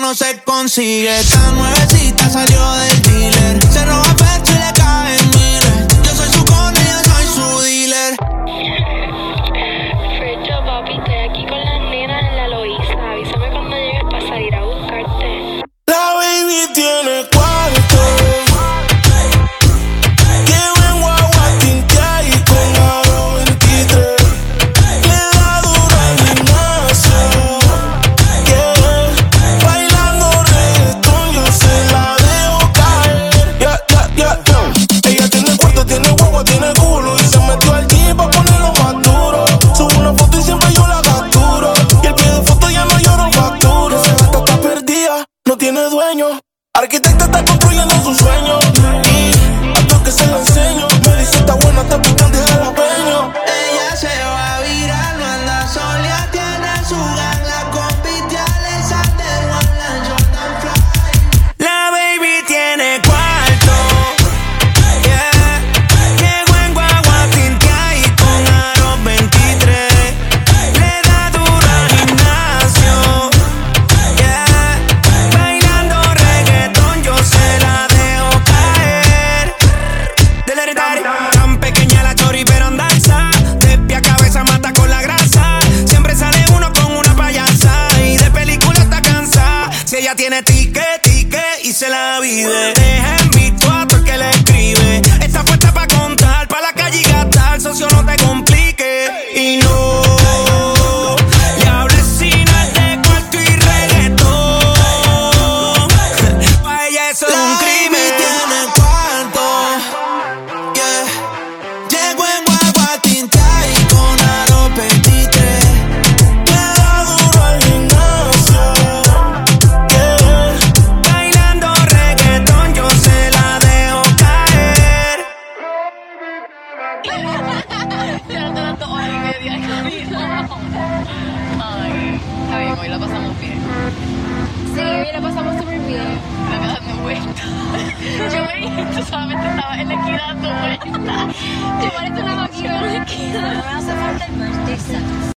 no se consigue. Esta nuevecita salió del dealer. Se roba pecho y le caen miles. Yo soy su cone, yo soy su dealer. Fercho, papi, estoy aquí con las nenas en la Loíza. Avísame cuando llegues para salir a buscarte. La baby tiene cuarto. Arquitecta está construyendo su sueño y a todo que se lo enseño. Me dice está buena, está picante de jalapeño. Ella se va a virar, no anda sola, tiene su gang. La compite Alexander One, la Jordan Fly. La baby tiene cuarto, yeah. Llegó en guagua tintia y con aros 23. Le da duro al gimnasio, yeah. Bailando reggaetón yo se la dejo caer. Del hereditario. Tan pequeña la chori pero anda alza. De pie a cabeza mata con la grasa. Siempre sale uno con una payasa y de película está cansada. Si ella tiene ticket y se la vive. Deja en visto a todo el que le escribe. Está puesta pa' contar, pa' la calle y gastar. Socio, no te complique. Y no le hables sin de cuarto y reggaetón. Pa' ella eso es un crimen. Tiene cuarto, yeah. Llegó en guagua tinta y con aro 23. Le da duro al gimnasio, yeah. Bailando reggaetón yo se la dejo caer. Ya te las 2 horas y media de camino. Ay, está bien, hoy la pasamos bien. Sí, hoy la pasamos súper bien. La que dando vueltas. Yo veía, tú solamente estabas en la esquina dando vueltas. Te parece una máquina en la esquina. No me hace falta el